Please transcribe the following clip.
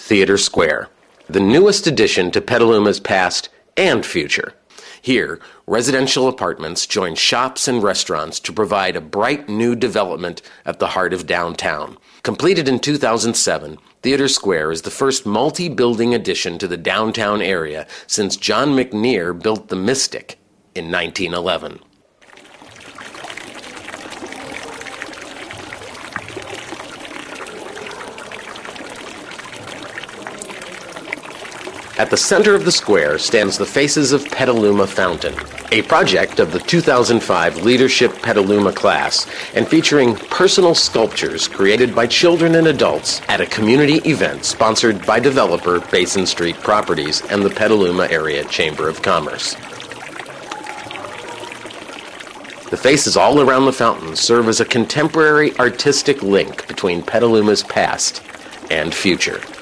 Theater Square, the newest addition to Petaluma's past and future. Here, residential apartments join shops and restaurants to provide a bright new development at the heart of downtown. Completed in 2007, Theater Square is the first multi-building addition to the downtown area since John McNear built the Mystic in 1911. At the center of the square stands the Faces of Petaluma Fountain, a project of the 2005 Leadership Petaluma class and featuring personal sculptures created by children and adults at a community event sponsored by developer Basin Street Properties and the Petaluma Area Chamber of Commerce. The faces all around the fountain serve as a contemporary artistic link between Petaluma's past and future.